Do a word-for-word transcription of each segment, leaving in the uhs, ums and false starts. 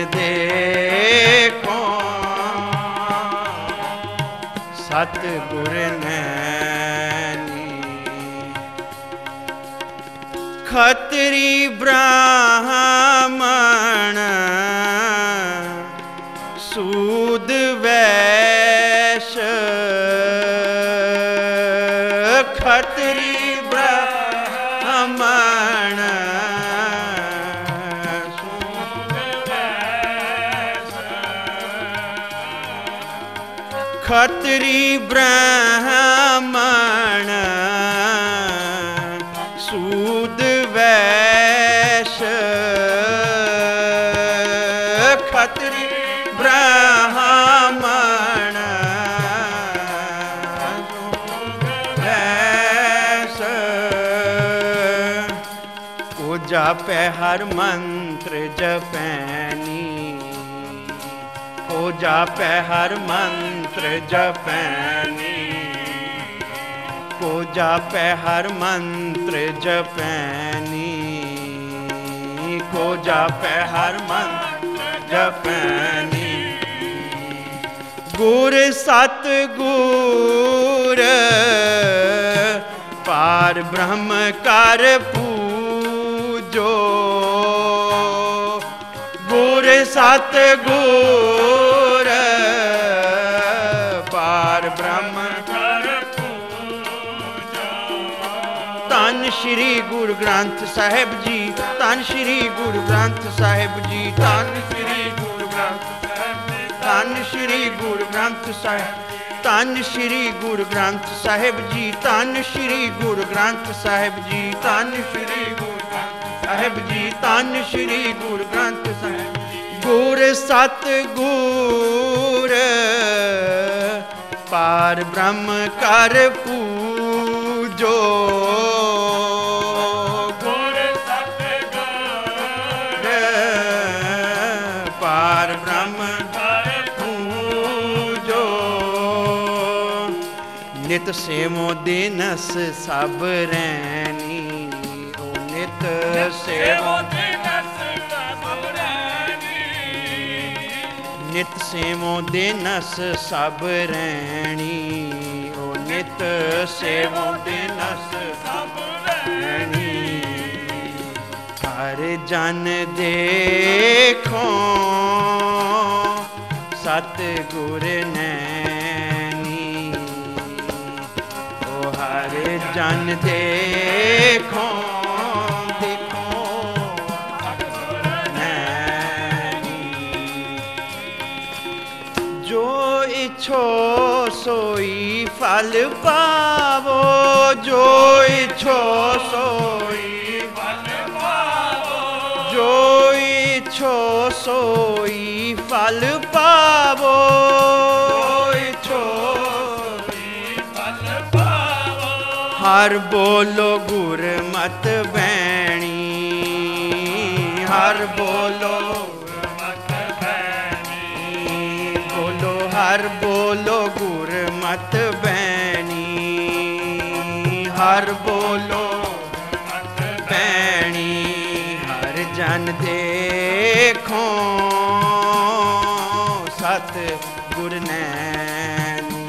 देखो सतगुर नैनी। खत्री ब्राह्मण सूद वैश्य, खत्री ब्राह्मण सूद वैश्य, खत्री ब्राह्मण सूद वैश्य, खत्री ब्राह्मण वैश्य। को जापै हर मंत्र जपैनी, को जापै हर मंत्र जपैनी, को जापै हर मंत्र जपैनी, को जापै हर मंत्र जपैनी। गुर सतगुर पार ब्रह्म कर पूजो, गुर सतगुर पार ब्रह्म कर पूजो। धन श्री गुरु ग्रंथ साहिब जी, धन श्री गुरु ग्रंथ साहिब जी, धन श्री गुरु ग्रंथ साहिब जी, धन श्री गुरु ग्रंथ साहिब, धन श्री गुरु ग्रंथ साहिब जी, धन श्री गुरु ग्रंथ साहिब जी, धन श्री गुरु ग्रंथ साहिब जी, धन श्री गुरु ग्रंथ साहिब। गुर सतगुर पार ब्रह्म कर पूजो, गुर सतगुर पार ब्रह्म कर पूजो। नित सेवो दिनस सब रैनी, ओ नित सेवो दिनस सब रैनी, नित सेवो दिनस सब रैनी, ओ नित सेवो दिनस सब रैनी। हर जन देखो सतगुर नैनी, ओ हर जन देखो देखो नैनी। जो इच्छो सोई फल पावो, जो इच्छो सोई फल पावो, जो इच्छो सोई फल पावो, इच्छो फल पावो। हर बोलो गुर मत बैणी, हर बोलो मत बैणी, बोलो हर बोलो गुर मत बैणी, हर बोलो मत बैणी। हर जन देखो सतगुर नैनी,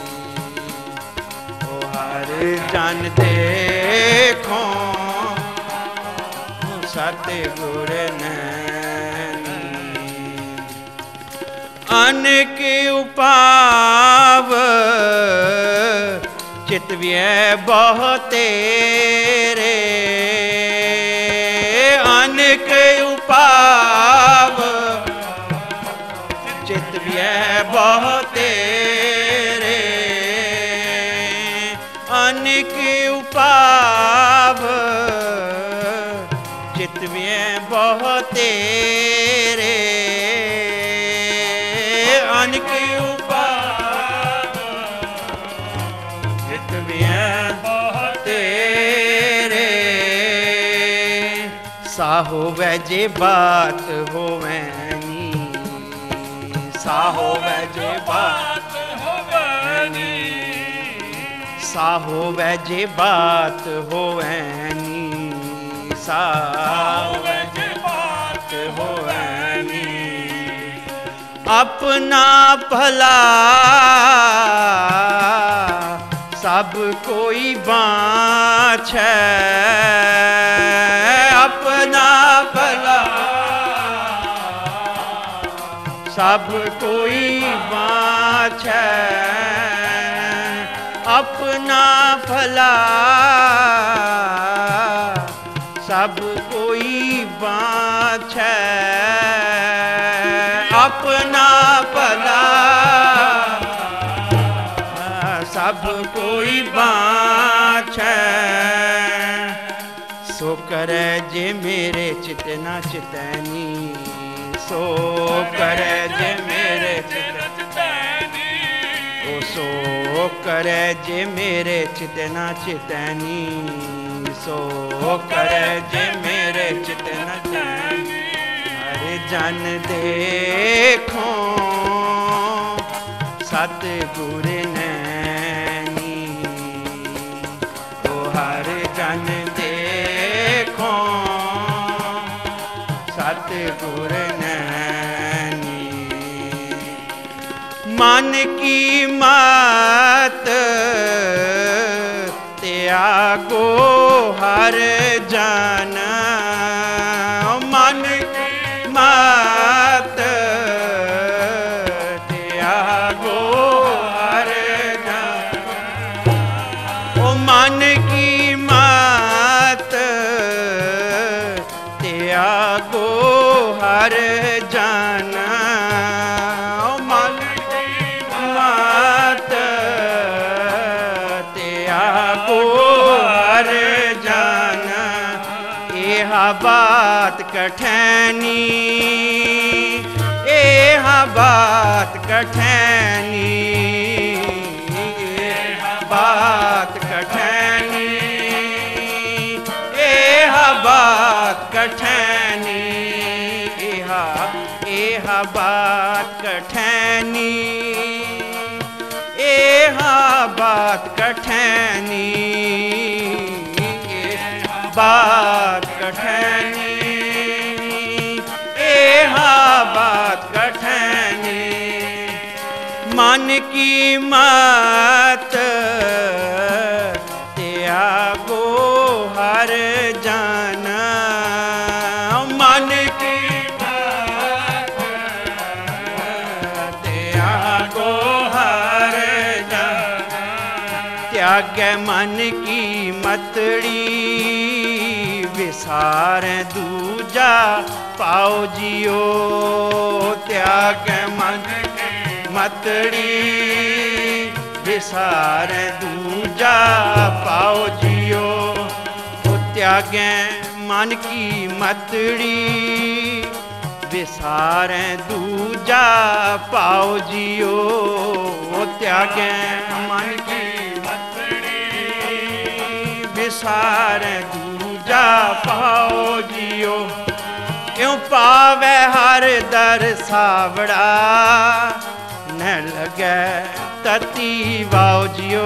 ओ हर जन देखो सतगुर नैनी। अनेक उपाव चितव्य बहु तेरे, अनेक उपाव चितव्य बहु तेरे, अनेक उपाव चितव्य बहु तेरे, अनेक उपाव चितव्य बहु तेरे। सा होवै जे बात होवैनी, सा होवै जे बात होवैनी, सा होवै जे बात होवैनी, सा होवै जे बात होवैनी। अपना भला सब कोई बाँछै, अपना भला सब कोई बाँछै, अपना भला सब कोई बाँछै, अपना भला सब कोई बाँछै। सो करे जे मेरे चित न चितैनी, सो करे जे मेरे चित ओ सो करे जे मेरे चित न चितैनी, सो करे जे मेरे चित न चितैनी। हर जन देखो सतगुर नैनी, ओ हर जन देखो सतगुर नैनी। मन की मत त्यागो हर जन, मन की मत त्यागो हर जन, ओ मन की मत त्यागो हर जन, मन की मत त्यागो हर जन। एह बात कठैनी, एह बात कठैनी, एह बात कठैनी, एह बात कठैनी, एह एह बात कठैनी, एह बात कठैनी, बात कठैनी, एह बात कठैनी। मन की मत त्यागो हर जन, मन की मत त्यागो हर जन। त्यागै मन की मतड़ी विसार दूजा पाओ जियो, त्याग मन की मतड़ी विसार दूजा पाओ जियो। ओ त्यागै मन की मतड़ी विसार दूजा पाओ जियो, ओ त्यागै मन की मतड़ी विसार दूजा पाओ जियो। क्यों पावे हर दर सावड़ा, न लगे तती वाओ जियो,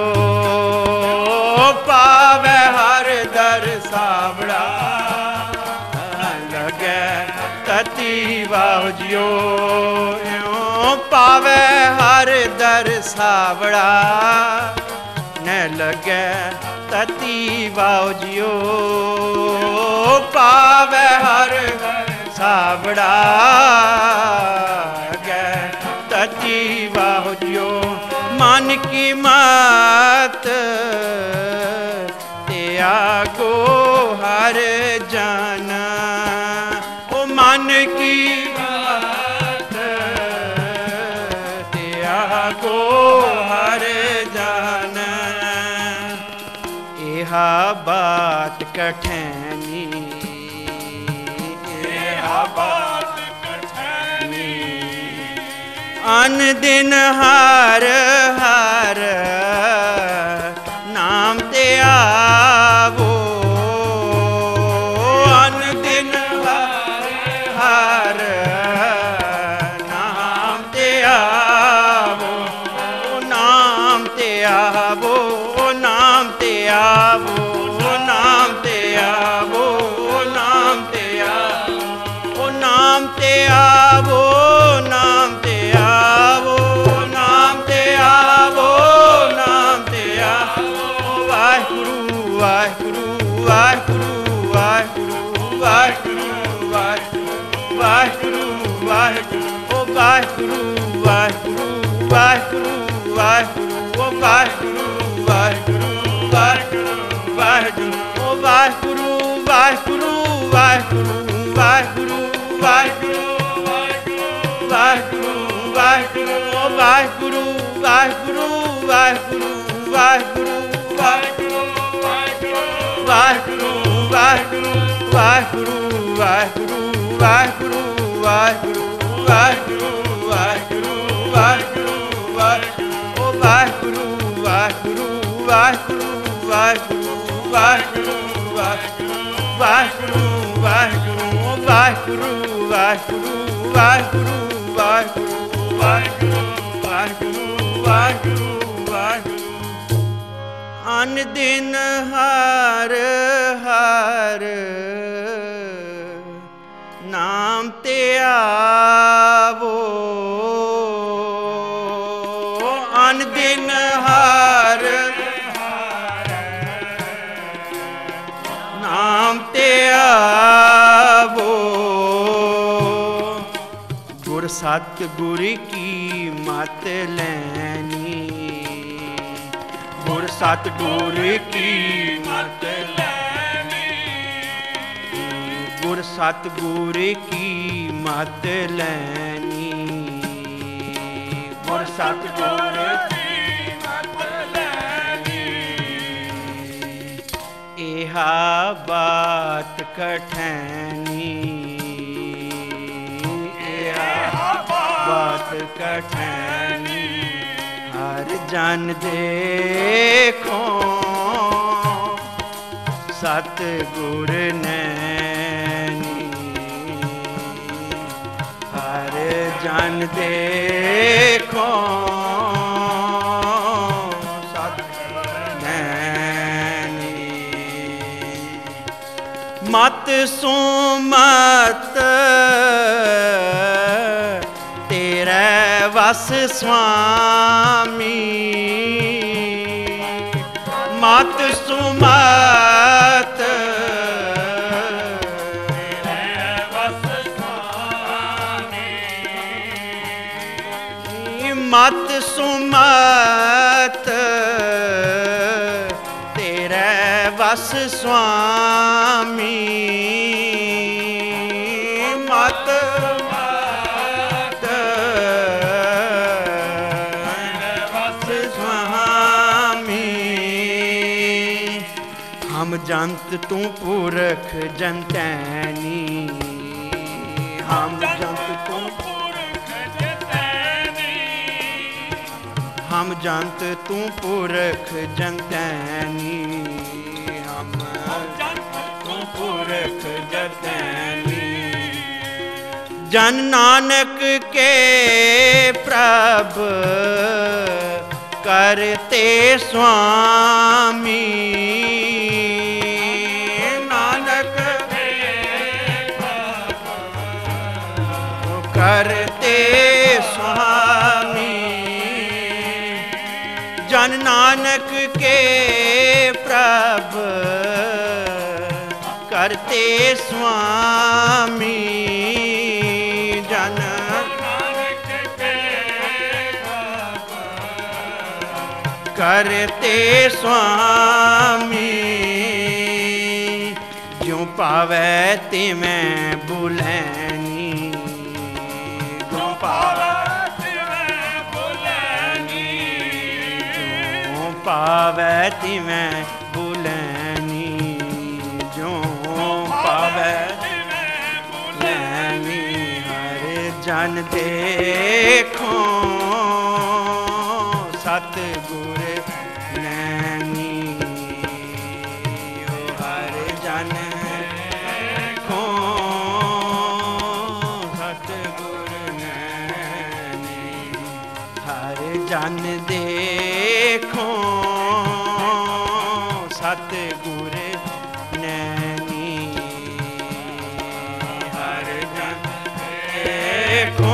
पावे हर दर सावड़ा, न लगे तती वाओ जियो। पावे हर दर सावड़ा, न लगे तती वाओ जियो, पावे हर सावड़ा गै तती वाओ जियो। मन की मत त्यागो हर जन, ओ मन की मत त्यागो हर जन। एह बात कठैनी, एह बात कठैनी, अन दिन हर हर नाम ते आवो, अन दिन हर हर नाम ते आवो, नाम ते आवो, नाम ते आवो, नाम ते आवो, नाम ते आवो, नाम ते आवो, नाम ते आवो। ਵਾਹਿਗੁਰੂ ਵਾਹਿਗੁਰੂ ਵਾਹਿਗੁਰੂ ਵਾਹਿਗੁਰੂ ਵਾਹਿਗੁਰੂ ਓ ਵਾਹਿਗੁਰੂ ਵਾਹਿਗੁਰੂ ਵਾਹਿਗੁਰੂ ਵਾਹਿਗੁਰੂ ਓ ਵਾਹਿਗੁਰੂ ਵਾਹਿਗੁਰੂ ਵਾਹਿਗੁਰੂ ਵਾਹਿਗੁਰੂ ਓ ਵਾਹਿਗੁਰੂ ਵਾਹਿਗੁਰੂ ਵਾਹਿਗੁਰੂ ਵਾਹਿਗੁਰੂ ਵਾਹਿਗੁਰੂ ਵਾਹਿਗੁਰੂ ਵਾਹਿਗੁਰੂ ਓ ਵਾਹਿਗੁਰੂ ਵਾਹਿਗੁਰੂ ਵਾਹਿਗੁਰੂ ਵਾਹਿਗੁਰੂ ਵਾਹਿਗੁਰੂ ਵਾਹਿਗੁਰੂ ਵਾਹਿਗੁਰੂ ਵਾਹਿਗੁਰੂ ਵਾਹਿਗੁਰੂ ਵਾਹਿਗੁਰੂ ਵਾਹਿਗੁਰੂ ਵਾਹਿਗੁਰੂ ਵਾਹਿਗੁਰੂ ਵਾਹਿਗੁਰੂ ਵਾਹਿਗੁਰੂ ਓ ਵਾਹਿਗੁਰੂ ਵਾਹਿਗੁਰੂ ਵਾਹਿਗੁਰੂ ਵਾਹਿਗੁਰੂ ਵਾਹਿਗੁਰੂ ਵਾਹਿਗੁਰੂ ਵਾਹਿਗੁਰੂ ਵਾਹਿਗੁਰੂ ਓ ਵਾਹਿਗੁਰੂ ਵਾਹਿਗੁਰੂ ਵਾਹਿਗੁਰੂ ਵਾਹਿਗੁਰੂ ਵਾਹਿਗੁਰੂ ਵਾਹਿਗੁਰੂ ਵਾਹਿਗੁਰੂ ਵਾਹਿਗੁਰੂ ਅਨ ਦਿਨ ਹਰ ਹਰ ਨਾਮ ਤੇ ਆਵੋ ਅਨ ਦਿਨ ਹਰ ਨਾਮ ਤੇ ਆਵੋ ਗੁਰ ਸਤ ਗੁਰ ਕੀ ਮਤ ਲੈਣੀ ਗੁਰ ਸਤ ਗੁਰ ਕੀ ਮਤ ਲੈਣੀ ਗੁਰ ਸਤ ਗੁਰ ਕੀ ਮਤ ਲੈਣੀ ਗੁਰ ਸਤ ਗੁਰ ਕੀ ਮਤ ਲੈਣੀ ਇਹਾ ਬਾਤ ਕਠੈਨੀ ਇਹਾ ਬਾਤ ਕਠੈਨੀ ਹਰ ਜਨ ਦੇਖੋ ਸਤ ਗੁਰ ਨੈਣੀ ਹਰ ਜਨ ਦੇਖੋ ਸਤ ਨੈਣੀ ਮਤ ਸੁਮਤ ਤੇਰੇ ਵਸ ਸੁਆਮੀ ਮਤ ਸੁਮਤ ਤੇਰੇ ਵਸ ਸੁਆਮੀ ਮਤ ਸੁਮਤ ਤੇਰੇ ਵਸ ਸੁਆਮੀ ਮਤ ਹਮ ਜੰਤ ਤੂੰ ਪੁਰਖ ਜੰਤੈਨੀ ਹਮ ਜੰਤ ਤੂੰ ਪੁਰਖ ਜੰਤੈਨੀ ਹਮ ਜੰਤ ਤੂੰ ਪੁਰਖ ਜੰਤੈਨੀ ਹਮ ਜੰਤ ਤੂੰ ਪੁਰਖ ਜੰਤੈਨੀ ਜਨ ਨਾਨਕ ਕੇ ਪ੍ਰਭ ਕਰਤੇ ਸੁਆਮੀ ਨਾਨਕ ਕਰਤੇ ਸੁਆਮੀ ਜਨ ਨਾਨਕ ਕੇ ਪ੍ਰਭ ਕਰਤੇ ਸੁਆਮੀ ਜਨ ਕਰਤੇ ਸੁਆਮੀ ਜਿਉ ਪਾਵੈ ਤਿਵੇਂ ਬੁਲੈਣੀ ਜਿਉ ਪਾਵੈ ਤਿਵੇਂ ਬੁਲੈਣੀ ਜਿਉ ਪਾਵੈ ਤਿਵੇਂ ਬੁਲੈਣੀ ਜਿਉ ਪਾਵੈ ਤਿਵੇਂ ਬੁਲੈਣੀ ਹਰ ਜਨ ਦੇਖੋ ਸਤ ਗੁਰ ਨੈਣੀ ਓ ਹਰ ਜਨ ਦੇਖੋ ਸਤ ਗੁਰ ਨੈਣੀ ਹਰ ਜਨ ਦੇਖੋ ਸਤ ਗੁਰ ਨੈਣੀ ਹਰ ਜਨ ਦੇਖੋ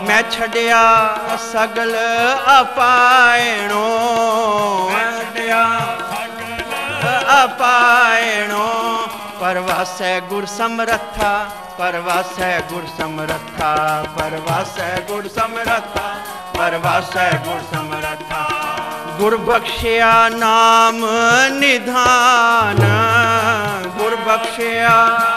मैं छड़िया सगल अपायणो, छड़िया अपायणो, परवासै गुर समरथा, परवासै गुर समरथा, परवासै गुर समरथा, परवासै गुर समरथा। गुर बख्शिया नाम निधान, गुर बख्शिया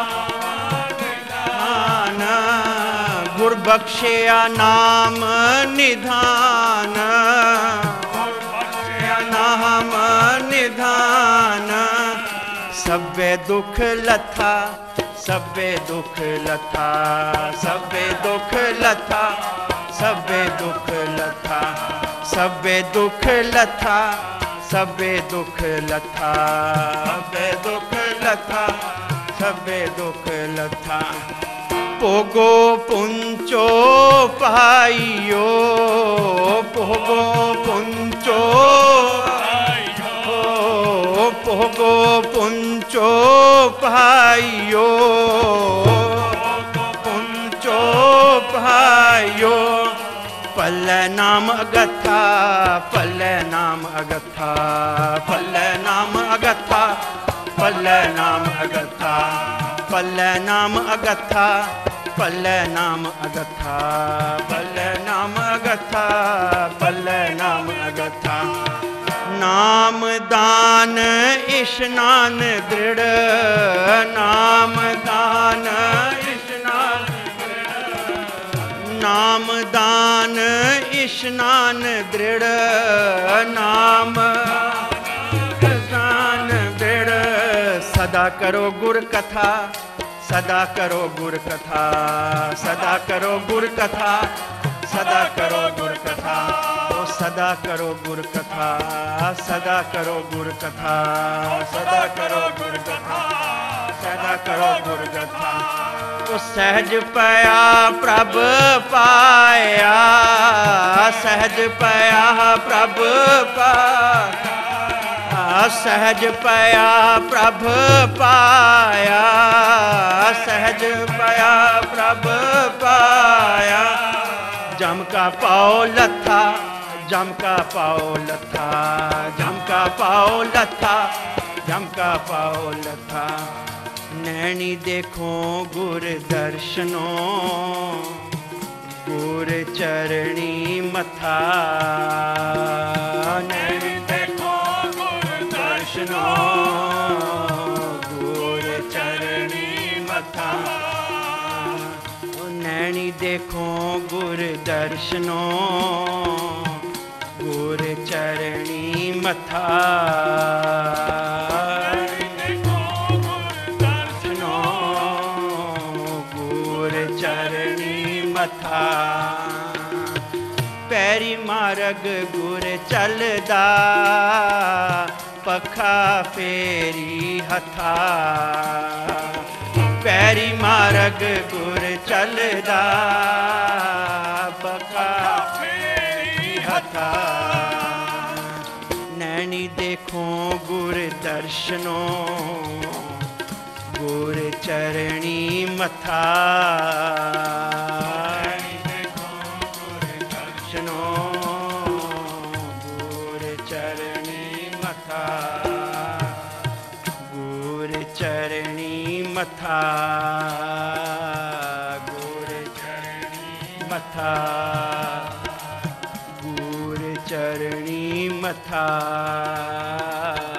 निधान, गुर बख्शिया नाम निधान, गुर बख्शिया नाम निधान। सब्बे दुख लथा, सब्बे दुख लथा, सब्बे दुख लथा, सब्बे दुख लथा, सब्बे दुख लथा, सब्बे दुख लथा, सब्बे दुख लथा, सब्बे दुख लथा। भोगो पुंचो पाइयो, भोगो पुंचो पाइयो, भोगो पुंचो पाइयो, पुंचो पाइयो। पल्ले नाम अगथा, पल्ले नाम अगथा, पल्ले नाम अगथा, पल्ले नाम अगथा, पल्ले नाम अगथा, पल्ले नाम अगथा, पल्ले नाम अगथा, पल्ले नाम अगथा। नाम दान इशनान दृढ़, नाम दान इशनान दृढ़, नाम दान इशनान दृढ़, नाम दान दृढ़। सदा करो गुर कथा, सदा करो गुर कथा, सदा करो गुर कथा, सदा करो गुर कथा, ओ सदा करो गुर कथा, सदा करो गुर कथा, सदा करो गुर कथा, सदा करो गुर कथा। तो सहज पया प्रभ पाया, सहज पया प्रभ पाया, सहज पया प्रभ पाया, सहज पया प्रभ पाया। जम का पाओ लथा, जम का पाओ लथा, जम का पाओ लथा, जम का पाओ लथा। नैनी देखो गुर दर्शनो, गुर चरणी मथा, नैनी देखो गुर दर्शनो, गुर चरणी मथा। नैनी देखो गुर दर्शनो, गुर चरणी मथा, देखो गुर दर्शनो, गुर चरणी मथा। पैरी मार्ग गुर चलदा, पखा फेरी हथा, पैरी मार्ग गुर चलदा, पखा फेरी हथा। नैनी देखो गुर दर्शनो, गुर चरणी मथा, देखो गुर दर्शनो, गुर चरणी मथा, गुर चरणी मथा, गुर चरणी मथा, गुर चरणी मथा।